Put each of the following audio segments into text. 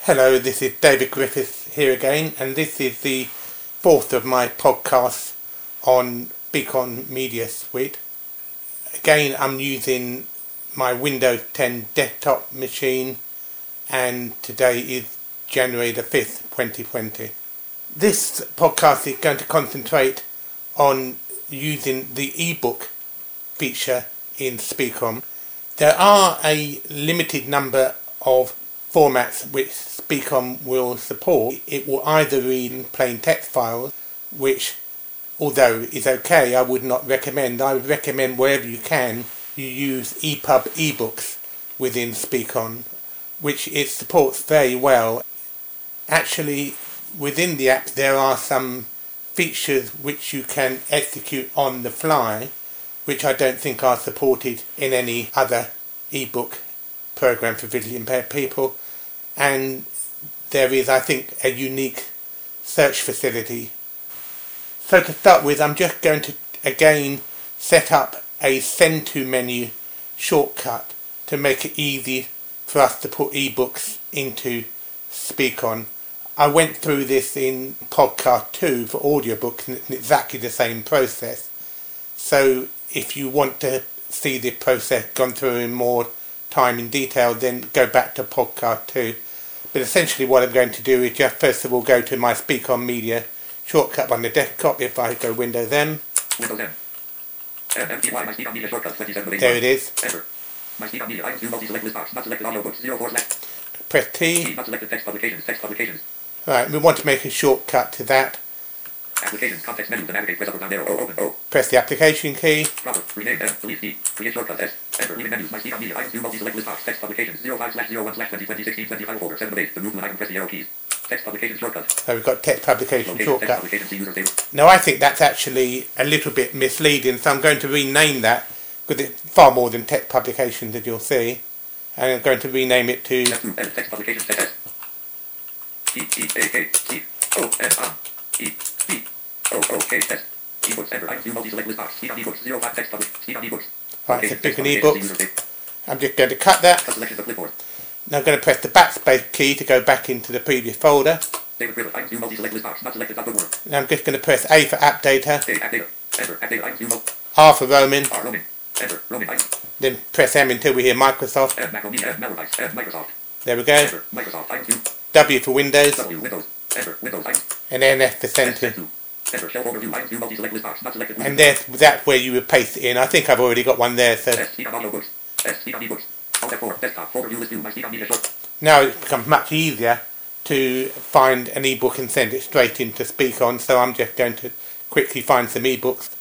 Hello, this is David Griffiths here again, and this is the fourth of my podcasts on Beacon Media Suite. Again, I'm using my Windows 10 desktop machine, and today is January the 5th, 2020. This podcast is going to concentrate on using the ebook feature in Speakon. There are a limited number of formats which Speakon will support. It will either read in plain text files, which, although is okay, I would not recommend. I would recommend wherever you can, you use EPUB ebooks within Speakon, which it supports very well. Actually, within the app there are some features which you can execute on the fly, which I don't think are supported in any other ebook program for visually impaired people, and there is, I think, a unique search facility. So to start with, I'm just going to again set up a send to menu shortcut to make it easy for us to put ebooks into Speakon. I went through this in podcast 2 for audiobooks, and it's exactly the same process. So if you want to see the process gone through in more time in detail, then go back to podcast 2. But essentially what I'm going to do is just first of all go to my Speakon Media shortcut on the desktop. If I go Windows M. Windows M. MTY, my Speakon Media shortcut, 27 there it is. Enter. My Speakon Media, items, view, multi-select list box, not selected audiobooks, 04 select. Press T. Not selected text publications. Right, we want to make a shortcut to that. Applications, context menu, to navigate, press up or down arrow, open, O. Press the application key. Proper, rename, M, delete, D, create shortcut, S, enter, leaving menus, my Speakon Media, items, view, multi-select list box, text publications, 05/01/2020/16/20 folder, 7 of 8, the movement item, press the arrow keys. Text publications shortcut. So we've got text publication Location, shortcut. text publications, user table. Now I think that's actually a little bit misleading, so I'm going to rename that, because it's far more than text publications, as you'll see. And I'm going to rename it to F2, text publications, text, E, E, A, K, T, O, N, E, B, O, O, K, test. Ebooks, enter, items, view, multi-select list box, Speakon ebooks, 05 text public, Speakon ebooks. Right, so Text Speakon publications, ebooks. I'm just going to cut that. Cut selection of clipboard. Now I'm going to press the backspace key to go back into the previous folder. David Griffith, items, view, multi-select list box, not selected, dot bookmark. Now I'm just going to press A for app data, App data, enter, app data, items, view, R for roaming, R, roaming, enter, roaming, items, then press M until we hear Microsoft. M, Macromedia, M, Malwarebytes, M, Microsoft, There we go. enter, Microsoft, items, view, W for Windows, W, Windows, enter, Windows, items, and then F for send Center. to, enter, shell folder view, items, view, multi-select list box, not selected, And that's where you would paste it in. I think I've already got one there. So S, Speakon audiobooks, S, Speakon ebooks, Alt F4, desktop, folder view, list view, my Speakon Media short, now it becomes much easier to find an ebook and send it straight into Speakon. So I'm just going to quickly find some ebooks.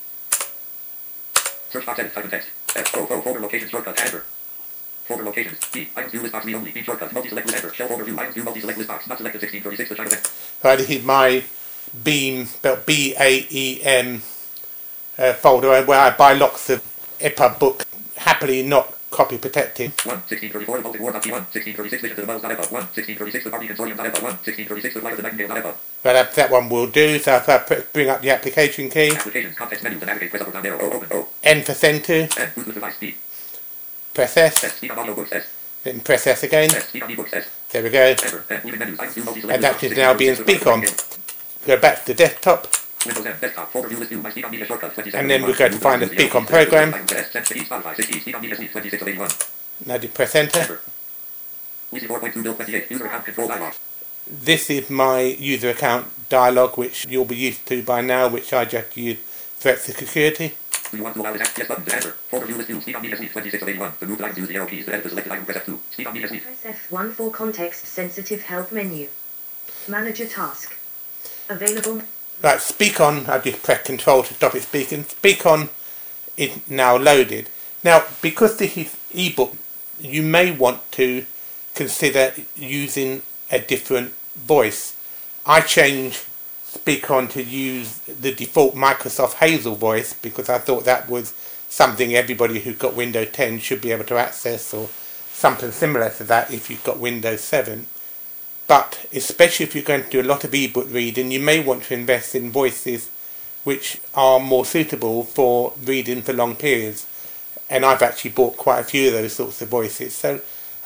search box, edit, type in text, S, O, folder locations, shortcut, enter, folder locations, D, items, view, list box, read only, D, shortcut, multi-select list, enter, shell folder view, items, view, multi-select list box, not selected, 1636, the China event. Right, this is my Beam, spelled B-A-E-M folder where I buy lots of EPUB books, happily not copy protected. 1634, Baltic War, 1636, Vision to the Wells.EPUB, 1636, the Party Consortium.EPUB, 1636, the Light of the Nightingale.EPUB. But that one will do, so if I bring up the application key, Applications, context menu, to navigate, press up or down arrow, open, O, N for send to, N, Bluetooth device, D, press S, S, Speakon audiobooks, S, then press S again. S, Speakon ebooks, S, There we go. enter, N, leaving menus, items, view, multi-select And list that box, should now be in 1636, Speakon. Go back to the desktop, Windows M, desktop, folder view, list view, my Speakon Media shortcut, 27. and then we're going to find the Speakon program. Spotify, 60, Speakon Media Suite, 26 of 81. Now do press enter. Enter. Easy 4.2 build 28, user account control dialog. This is my user account dialog, which you'll be used to by now, which I just use for extra security. Do you want to allow this yes button to enter? Folder view, list view, Speakon Media Suite, 26 of 81. To move the items, use the arrow keys. To edit the selected item, press F2. Speakon Media Suite. Press F1 for context-sensitive help menu. Manager task. Available. Right, Speakon, I just press Control to stop it speaking. Speakon is now loaded. Now, because this is ebook, you may want to consider using a different voice. I changed Speakon to use the default Microsoft Hazel voice because I thought that was something everybody who's got Windows 10 should be able to access, or something similar to that if you've got Windows 7. But especially if you're going to do a lot of ebook reading, you may want to invest in voices which are more suitable for reading for long periods. And I've actually bought quite a few of those sorts of voices. So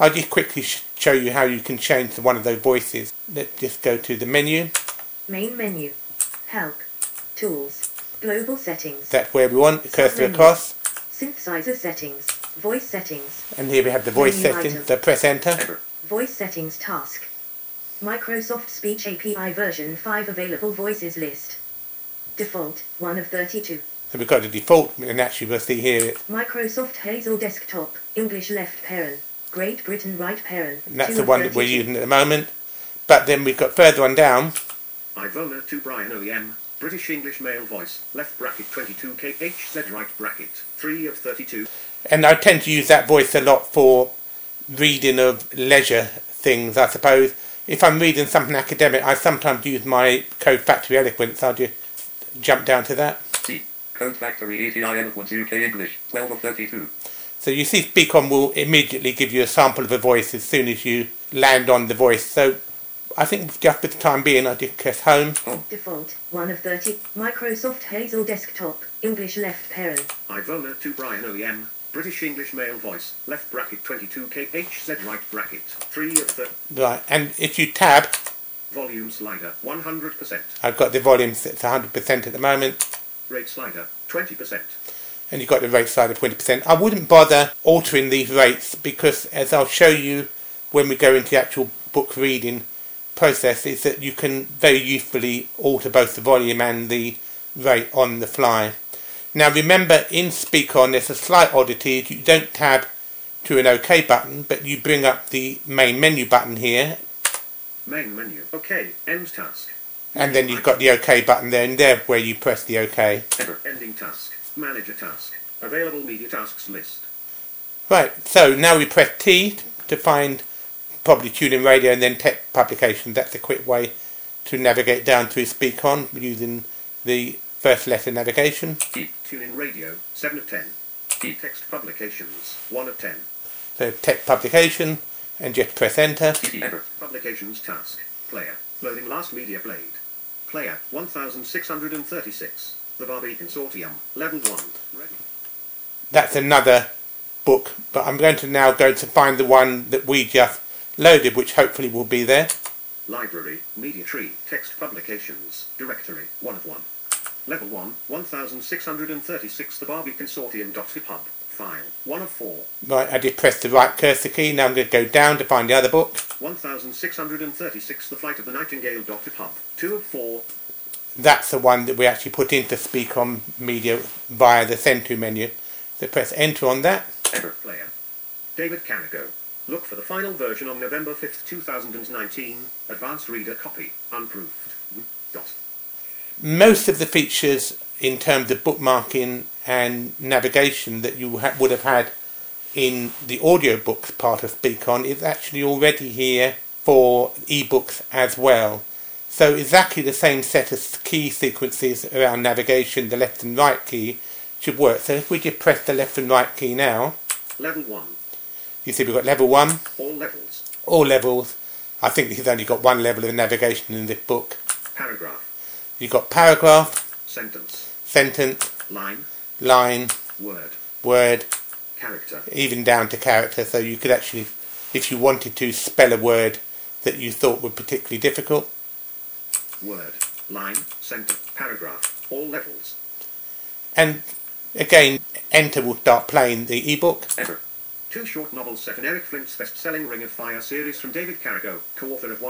I'll just quickly show you how you can change to one of those voices. Let's just go to the menu. Main menu. Help. Tools. Global settings. That's where we want the cursor Submenu. across. Synthesizer settings. Voice settings. And here we have the voice Menu settings. item. So press enter. Enter. Voice settings task. Microsoft Speech API version 5 available voices list. Default 1 of 32. So we've got the default, and actually we'll see here, Microsoft Hazel Desktop. English left parent. Great Britain right parent. and that's 2 the of one that we're 32. using at the moment. But then we've got further on down, Ivona to Brian OEM, British English male voice, left bracket 22KHZ right bracket, 3 of 32. and I tend to use that voice a lot for reading of leisure things, I suppose. If I'm reading something academic, I sometimes use my Code Factory Eloquence. I'll just jump down to that. C. Code Factory ACI Eloquence UK English, 12 of 32. So you see Speakon will immediately give you a sample of a voice as soon as you land on the voice. So I think just for the time being, I'll just press home. Default 1 of 30. Microsoft Hazel Desktop. English left parent. Ivona to Brian OEM, British English male voice, left bracket 22KHZ right bracket, 3 of 30. Right, and if you tab, Volume slider, 100%. I've got the volume set to 100% at the moment, Rate slider, 20%. and you've got the rate side of 20%. I wouldn't bother altering these rates because, as I'll show you when we go into the actual book reading process, is that you can very usefully alter both the volume and the rate on the fly. Now remember, in Speakon there's a slight oddity. You don't tab to an OK button, but you bring up the main menu button here, Main menu, OK, end task. and then you've got the OK button there, and there where you press the OK. Enter. Ending task, manager task, available media tasks list. Right, so now we press T to find probably TuneIn Radio and then Tech Publications. That's a quick way to navigate down through Speakon using the first letter navigation. TuneIn Radio, 7 of 10. Text publications, 1 of 10. So Tech Publication, and just press enter. Enter. Publications task, player, loading last media played. Player, 1636. The Barbie Consortium, level 1. Ready. That's another book, but I'm going to now go to find the one that we just loaded, which hopefully will be there. Library, media tree, text publications, directory, 1 of 1. Level 1, 1636. The Barbie Consortium.pub. File, 1 of 4. Right, I just pressed the right cursor key. Now I'm going to go down to find the other book. 1636. The Flight of the Nightingale.pub. 2 of 4. That's the one that we actually put into Speakon Media via the Send To menu. So press enter on that. Enter. Player. David Carrigo. Look for the final version on November 5th, 2019. Advanced reader copy. Unproved. Dot. Most of the features in terms of bookmarking and navigation that you would have had in the audiobooks part of Speakon is actually already here for ebooks as well. So exactly the same set of key sequences around navigation, the left and right key, should work. So if we just press the left and right key now, Level 1. you see we've got level 1, All levels. all levels. I think this has only got one level of navigation in this book. Paragraph. You've got paragraph, Sentence. sentence, Line. line, Word. word, Character. even down to character. So you could actually, if you wanted to, spell a word that you thought were particularly difficult. Word. Line. Sentence. Paragraph. All levels. And again, enter will start playing the ebook. Enter. 2 short novels set in Eric Flint's best-selling Ring of Fire series from David Carrigo, co-author of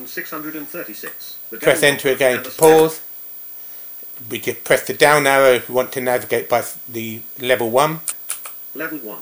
1636. The Press Devil enter Woman again and to the Sparrow. pause. We just press the down arrow if we want to navigate by the level 1. Level 1.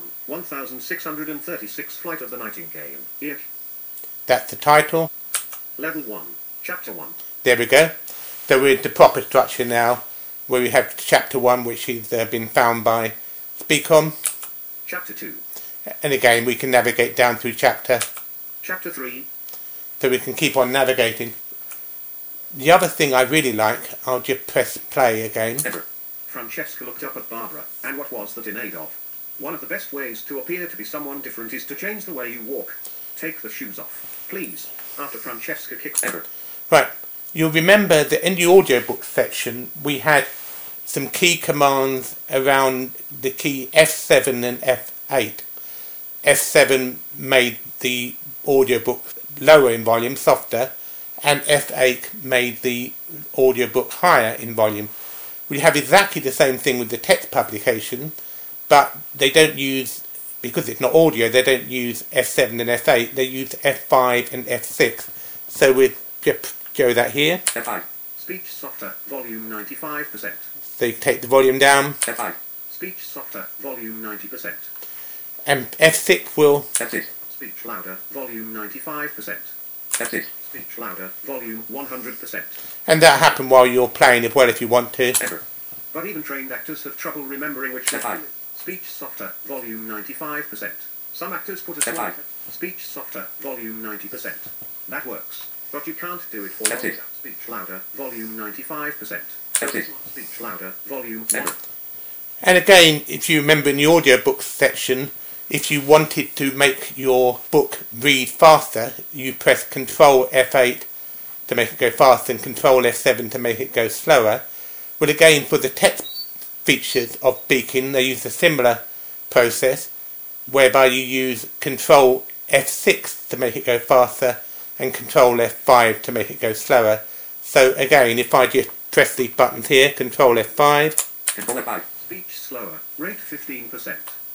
1636. Flight of the Nightingale. Ear. That's the title. Level 1. Chapter 1. There we go. So we're in the proper structure now, where we have chapter 1, which has been found by Speakon. Chapter 2. And again, we can navigate down through chapter, Chapter 3. so we can keep on navigating. The other thing I really like, I'll just press play again. Enter. Francesca looked up at Barbara, and what was that in aid of? One of the best ways to appear to be someone different is to change the way you walk. Take the shoes off, please. After Francesca kicks... Enter. Right, you'll remember that in the audiobook section, we had some key commands around the key F7 and F8. F7 made the audiobook lower in volume, softer, and F8 made the audiobook higher in volume. We have exactly the same thing with the text publication, but they don't use, because it's not audio, they don't use F7 and F8, they use F5 and F6. So we'll just show that here. F5. Speech softer, volume 95%. So you take the volume down, F5. Speech softer, volume 90%. and F6 will, F6. Speech louder, volume 95%. F6. Speech louder, volume 100%. and that happen while you're playing as well if you want to. Enter. But even trained actors have trouble remembering which F5. Speech softer, volume 95%. Some actors put a F5. slight speech softer, volume 90%. That works. But you can't do it for That's long. it. Speech louder, volume 95%. That's it. Speech louder, volume Enter. 1. And again, if you remember in the audiobook section, if you wanted to make your book read faster, you press Control F8 to make it go faster and Control F7 to make it go slower. Well, again, for the text features of Beacon, they use a similar process whereby you use Control F6 to make it go faster and Control F5 to make it go slower. So again, if I just press these buttons here, Control F5, Control F5. Speech slower, rate 15%.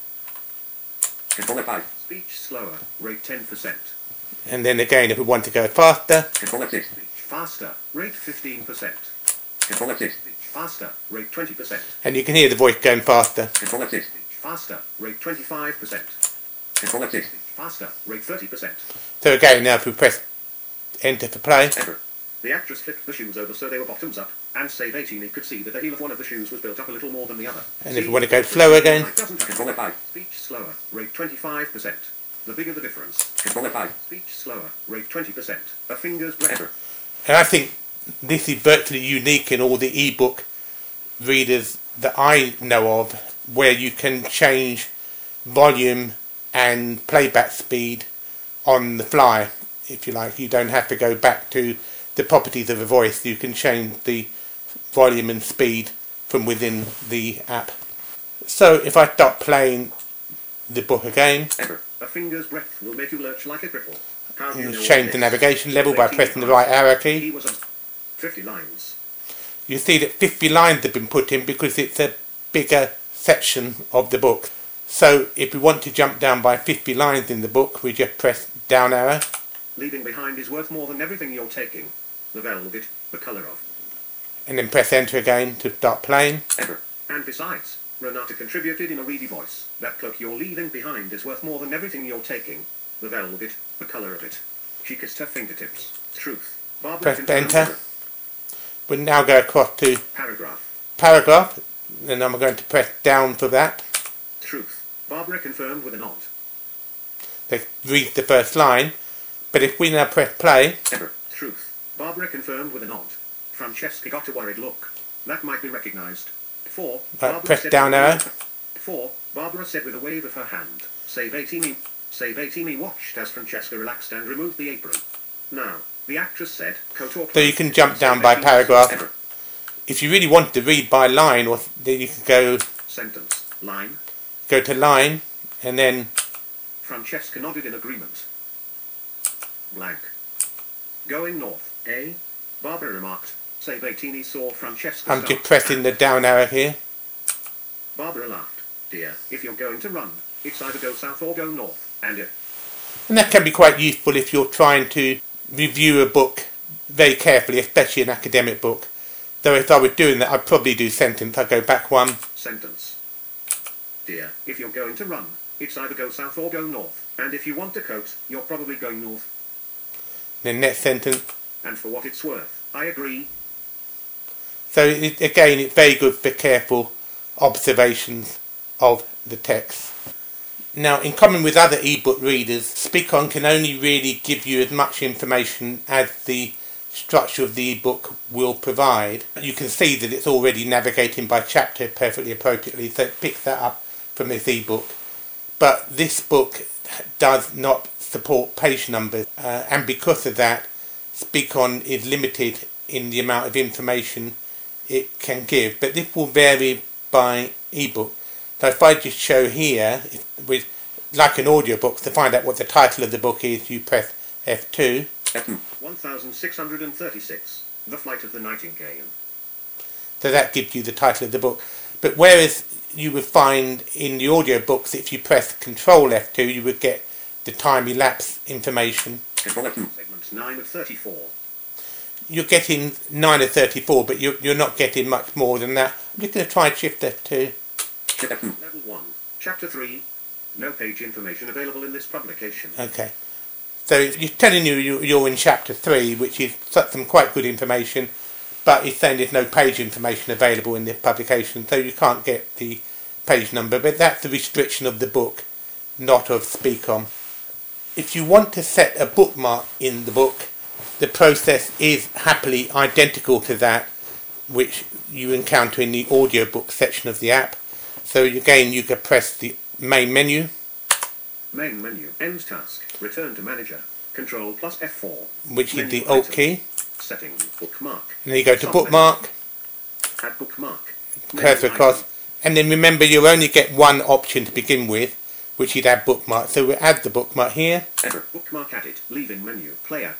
Control F5. Speech slower, rate 10%. and then again, if we want to go faster, Control F6. Speech faster, rate 15%. Control F6. Speech faster, rate 20%. and you can hear the voice going faster. Control F6. Speech faster, rate 25%. Control F6. Speech faster, rate 30%. So again, now if we press Enter for play, Enter. The actress flipped the shoes over so they were bottoms up, and Save 18 could see that the heel of one of the shoes was built up a little more than the other. and if we want to go slower again, Control F5. Speech slower, rate 25%. The bigger the difference. Control F5. Speech slower, rate 20%. A finger's breadth. Enter. and I think this is virtually unique in all the ebook readers that I know of, where you can change volume and playback speed on the fly, if you like. You don't have to go back to the properties of a voice. You can change the volume and speed from within the app. So if I start playing the book again, Enter. A finger's breadth will make you lurch like a cripple. How do you know change all the this? navigation level by 18 pressing the right arrow key. He was on 50 lines. You see that 50 lines have been put in because it's a bigger section of the book. So if we want to jump down by 50 lines in the book, we just press down arrow, Leaving behind is worth more than everything you're taking. The velvet, the colour of. and then press enter again to start playing. Enter. And besides, Renata contributed in a reedy voice. That cloak you're leaving behind is worth more than everything you're taking. The velvet, the colour of it. She kissed her fingertips. Truth. Barbara Press confirmed. enter. We'll now go across to Paragraph. paragraph, and I'm going to press down for that. Truth. Barbara confirmed with a nod. Let's read the first line. But if we now press play, Enter. Truth. Barbara confirmed with a nod. Francesca got a worried look. That might be recognised. 4. press said down with a arrow. wave- 4. Barbara said with a wave of her hand. Save 18. Save 18 watched as Francesca relaxed and removed the apron. Now, the actress said, coat or so you can jump down by Enter. paragraph. If you really want to read by line, or then you can Sentence. Line. go to line, and then Francesca nodded in agreement. Blank. Going north, eh? Barbara remarked. Save 18 saw Francesca I'm start. just pressing the down arrow here. Barbara laughed. Dear, if you're going to run, it's either go south or go north. And if And that can be quite useful if you're trying to review a book very carefully, especially an academic book. Though if I were doing that, I'd probably do sentence. I'd go back one. Sentence. Dear, if you're going to run, it's either go south or go north. And if you want a coat, you're probably going north. Then next sentence. And for what it's worth, I agree. So again, it's very good for careful observations of the text. Now, in common with other ebook readers, Speakon can only really give you as much information as the structure of the ebook will provide. You can see that it's already navigating by chapter perfectly appropriately, so it picks that up from this ebook. But this book does not support page numbers, and because of that, Speakon is limited in the amount of information it can give. But this will vary by ebook. So if I just show here, with like an audiobook, to find out what the title of the book is, you press F2. F2. 1636. The Flight of the Nightingale. So that gives you the title of the book. But whereas you would find in the audiobooks, if you press Control F2, you would get the time elapse information. Control F2. Segment 9 of 34. You're getting 9 of 34, but you're not getting much more than that. I'm just going to try Shift F2. Shift F2. Level 1. Chapter 3. No page information available in this publication. Okay. So it's telling you you're in Chapter 3, which is some quite good information, but it's saying there's no page information available in this publication, so you can't get the page number. But that's the restriction of the book, not of Speakon. If you want to set a bookmark in the book, the process is happily identical to that which you encounter in the audiobook section of the app. So again, you can press the main menu. Main menu. End task. Return to manager. Control plus F4. Which is Menu the Alt item. key. Settings. Bookmark. And then you go to Top bookmark, menu. Add bookmark. cursor Menu across. item. And then remember, you only get one option to begin with, which is add bookmark. So we'll add the bookmark here. Enter. Bookmark added. Leaving menu. Player.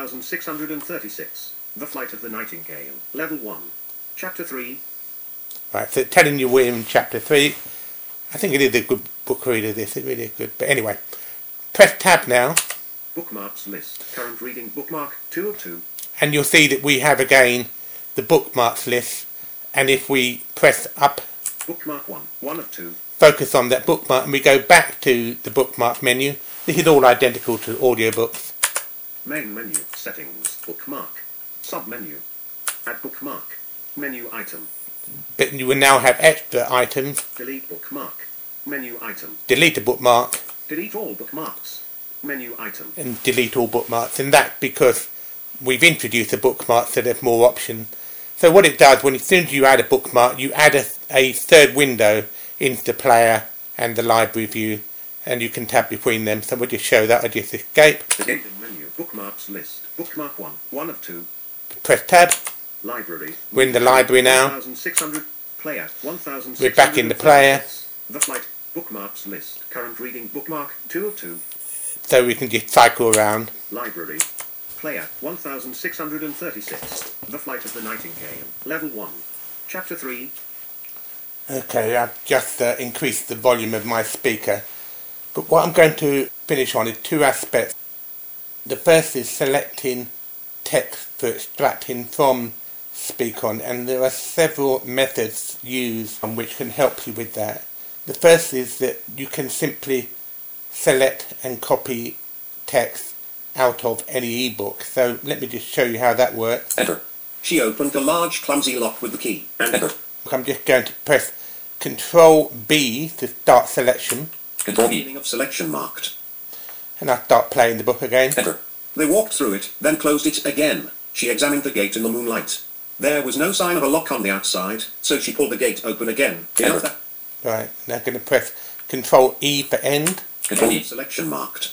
1636. The Flight of the Nightingale. Level 1. Chapter 3. Right, so it's telling you we're in Chapter 3. I think it is a good book reader, this. It really is good. But anyway, press Tab now. Bookmarks list. Current reading bookmark 2 of 2. And you'll see that we have again the bookmarks list. And if we press up, Bookmark 1 of 2. focus on that bookmark, and we go back to the bookmark menu. This is all identical to audiobooks. Main menu. Settings. Bookmark. Submenu. Add bookmark. Menu item. But you will now have extra items. Delete bookmark. Menu item. Delete a bookmark Delete all bookmarks. Menu item. and delete all bookmarks. And that's because we've introduced a bookmark, so there's more options. So what it does, as soon as you add a bookmark, you add a third window into the player and the library view, and you can tab between them. So we'll just show that. I'll just escape. Escape menu. Bookmarks list. Bookmark 1 of 2. Press tab. Library. We're in the library now. 1600. Player. 1600. We're back in the player. The Flight. Bookmarks list. Current reading bookmark 2 of 2. So we can just cycle around. Library. Player. 1636. The Flight of the Nightingale. Level 1. Chapter 3. Okay, I've just increased the volume of my speaker. But what I'm going to finish on is two aspects. The first is selecting text for extracting from Speakon, and there are several methods used which can help you with that. The first is that you can simply select and copy text out of any ebook. So let me just show you how that works. Enter. She opened a large, clumsy lock with the key. Enter. I'm just going to press Control B to start selection, Control B. Meaning of selection marked. and I start playing the book again. Enter. They walked through it, then closed it again. She examined the gate in the moonlight. There was no sign of a lock on the outside, so she pulled the gate open again. Enter. Right, now I'm going to press Control E for end, Control E. Selection marked.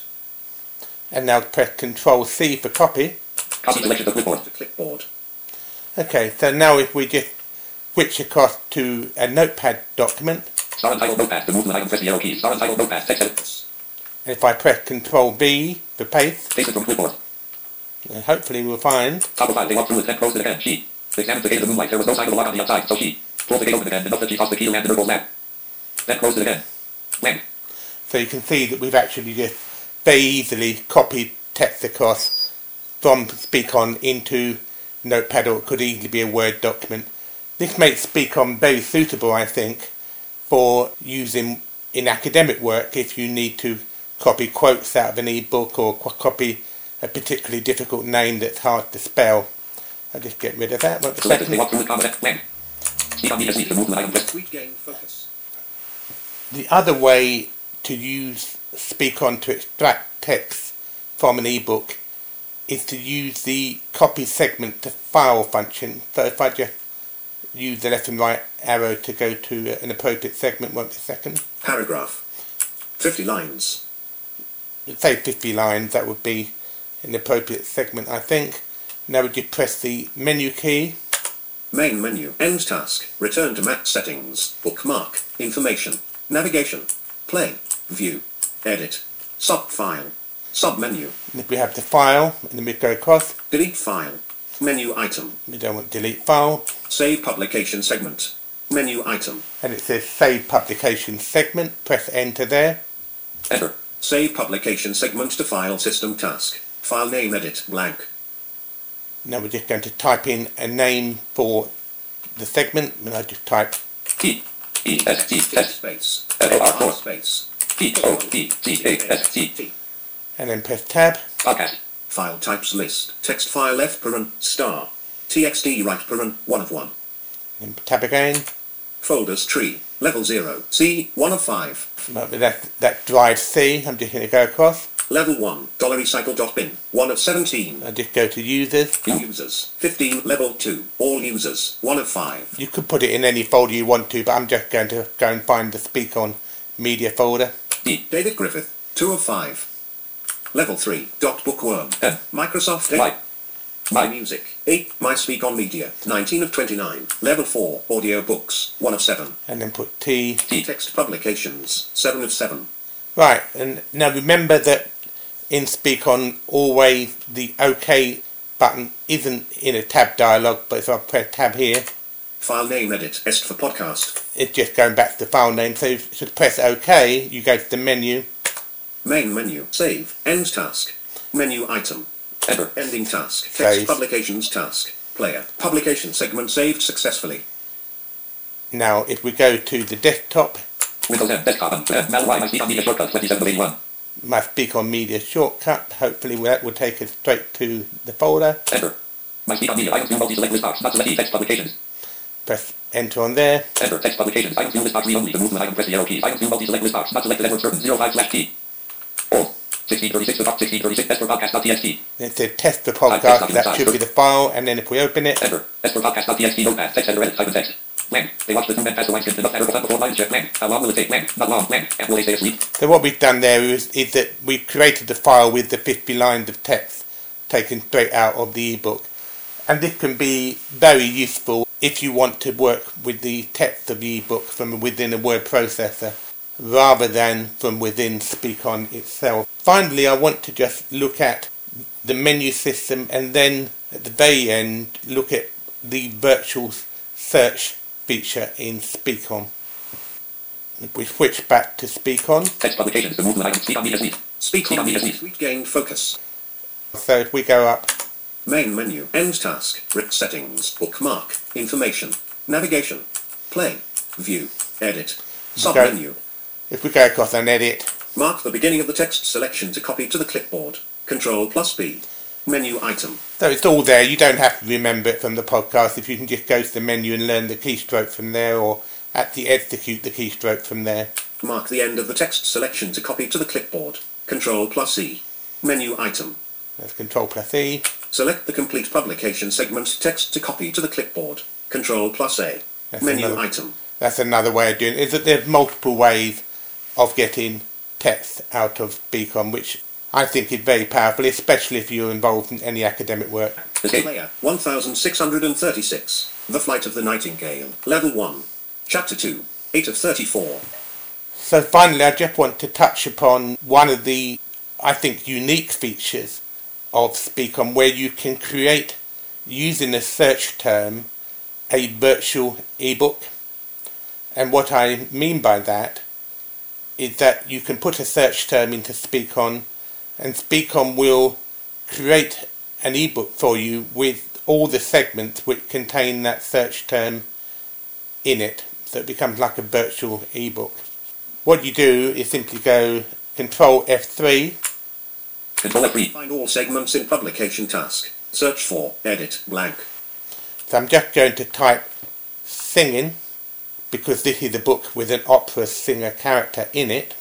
and now press Control C for copy. Copy selection to clipboard. To clipboard. Okay, so now if we just switch across to a notepad document, Star untitled notepad. To move the item, press the arrow key. Star untitled notepad. Text edit. and if I press Control V for paste, Paste it from clipboard. hopefully we'll find. Top of 5. They walked through it, then closed it again. She examined the gate in the moonlight. There was no sign of a lock on the outside, so she pulled the gate open again, enough that she tossed the key and the nurgle lamp. Then closed it again. Blank. So you can see that we've actually just very easily copied text across from Speakon into Notepad, or it could easily be a Word document. This makes Speakon very suitable, I think, for using in academic work if you need to copy quotes out of an e-book or copy a particularly difficult name that's hard to spell. I'll just get rid of that. Wait a Selected. They second. walked through it, comma, blank. Speak on the to move the item, press. Sweet gain focus. The other way to use Speakon to extract text from an ebook is to use the copy segment to file function. So if I just use the left and right arrow to go to an appropriate segment, won't be a second. Paragraph. 50 lines. Say 50 lines, that would be an appropriate segment, I think. Now we just press the menu key. Main menu. End task. Return to map settings. Bookmark. Information. Navigation. Play. View. edit, sub-file, sub-menu, And if we have the file, and then we go across, delete file, menu item, we don't want delete file, save publication segment, menu item, and it says save publication segment, press enter there. Enter. save publication segment to file system task, file name edit blank, Now we're just going to type in a name for the segment, and I just type T. E. S. T. S. space, F-O-R-4. space, T. O. T. T. A. S. T. and then press tab. Podcast. file types list, text file left paren, star, txt right paren, 1 of 1, Then tab again. folders tree, level 0, C, 1 of 5, Well, that drive C. I'm just going to go across. level 1, $recycle.bin, 1 of 17, I just go to users. users, 15, level 2, all users, 1 of 5, You could put it in any folder you want to, but I'm just going to go and find the Speak On Media folder. D. David Griffith, 2 of 5, level 3, bookworm, Microsoft, My. My Music, 8, My Speak On Media, 19 of 29, level 4, audio books, 1 of 7, And then put T. text publications, 7 of 7, Right, and now remember that in Speak On, always the OK button isn't in a tab dialog, but if I press tab here, file name edit, est for podcast, it's just going back to the file name. So if you press OK, you go to the menu, main menu, save, end task, menu item, Enter. ending task, text Save. publications task, player, publication segment saved successfully, now if we go to the desktop, Windows 10. Desktop. Mal Y. My Speak On Media shortcut. 2781. my Speak On Media shortcut, hopefully that will take us straight to the folder. Enter. My Speak On Media. Items view multi-select list box. Not select text publications. Press enter on there. Enter. Text publications. Items view list box read only. The movement item press the arrow keys. Items view multi-select list box. Not selected. Edward Burton. 05/T. All. 1636 to 1636. S for podcast.txt. It says test the podcast, that should be the file, and then if we open it, Enter. S for podcast.txt. Notepad. Text editor edit. Type in text. When? They watch the two men pass the wine enough edible before lines check. When? How long will it take? When? Not long. When? And will they stay asleep? so what we've done there is that we've created the file with the 50 lines of text taken straight out of the ebook. And this can be very useful if you want to work with the text of the ebook from within a word processor rather than from within Speak On itself. Finally, I want to just look at the menu system and then at the very end look at the virtual search feature in Speak On. If we switch back to Speak On, Text publications. The movement item. Speak On Media Suite. speak Speak on on media media suite. suite gained focus, so if we go up, main menu, end task, settings, bookmark, information, navigation, play, view, edit, sub-menu, if we go across and edit, mark the beginning of the text selection to copy to the clipboard, Control+B, menu item, so it's all there. You don't have to remember it from the podcast. If you can just go to the menu and learn the keystroke from there, or actually execute the keystroke from there. mark the end of the text selection to copy to the clipboard, Control+E, menu item, That's Control+E. select the complete publication segment text to copy to the clipboard, Control+A, That's menu another- item, That's another way of doing it. Is that there's multiple ways of getting text out of Speak On, which I think is very powerful, especially if you're involved in any academic work. Escape. player, 1636, The Flight of the Nightingale, level 1, chapter 2, 8 of 34. So finally, I just want to touch upon one of the, I think, unique features of Speak On, where you can create, using a search term, a virtual ebook. And what I mean by that is that you can put a search term into Speak On, and Speak On will create an ebook for you with all the segments which contain that search term in it. So it becomes like a virtual ebook. What you do is simply go Control F3, Control F3. Find all segments in publication task, search for, edit, blank, so I'm just going to type singing, because this is a book with an opera singer character in it,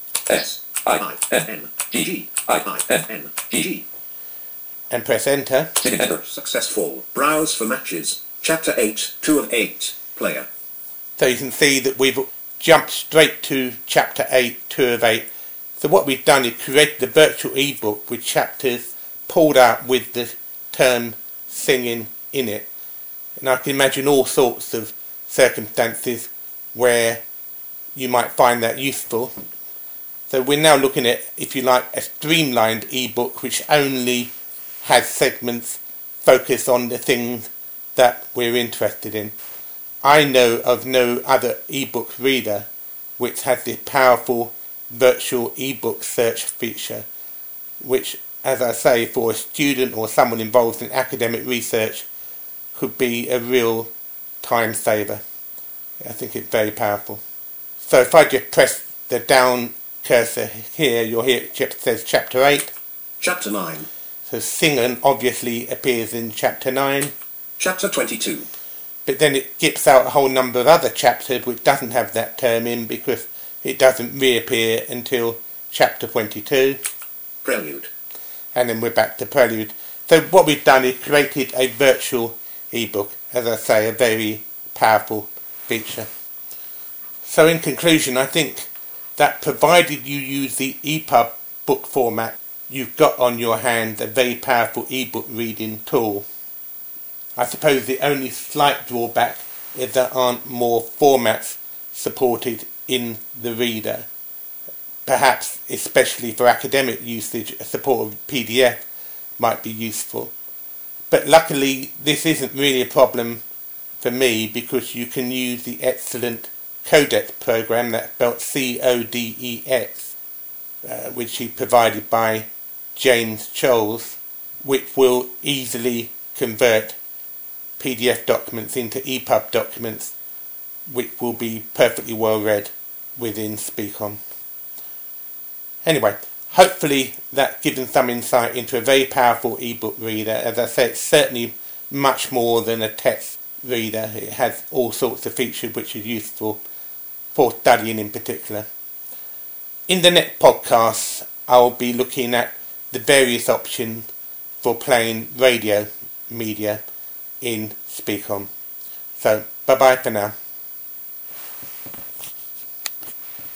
I-N-G-I-N-G, and press enter. Singing enter. successful, browse for matches, chapter 8, 2 of 8, player, So you can see that we've jumped straight to chapter 8, 2 of 8. So what we've done is created the virtual ebook with chapters pulled out with the term singing in it. And I can imagine all sorts of circumstances where you might find that useful. So we're now looking at, if you like, a streamlined ebook which only has segments focused on the things that we're interested in. I know of no other ebook reader which has this powerful virtual ebook search feature, which, as I say, for a student or someone involved in academic research could be a real time saver. I think it's very powerful. So if I just press the down cursor here, you'll hear it says Chapter 8. Chapter 9. So Singen obviously appears in Chapter 9. Chapter 22. But then it skips out a whole number of other chapters which doesn't have that term in because it doesn't reappear until Chapter 22. Prelude. And then we're back to Prelude. So what we've done is created a virtual ebook, as I say, a very powerful feature. So in conclusion, I think that provided you use the EPUB book format, you've got on your hand a very powerful ebook reading tool. I suppose the only slight drawback is there aren't more formats supported in the reader. Perhaps, especially for academic usage, a support of PDF might be useful. But luckily, this isn't really a problem for me because you can use the excellent Codex program, that's spelled CODEX, which is provided by James Scholes, which will easily convert PDF documents into EPUB documents, which will be perfectly well read within SpeakOn. Anyway, hopefully that gives them some insight into a very powerful ebook reader. As I say, it's certainly much more than a text reader. It has all sorts of features which are useful for studying in particular. In the next podcast, I'll be looking at the various options for playing radio media in SpeakOn. So, bye-bye for now.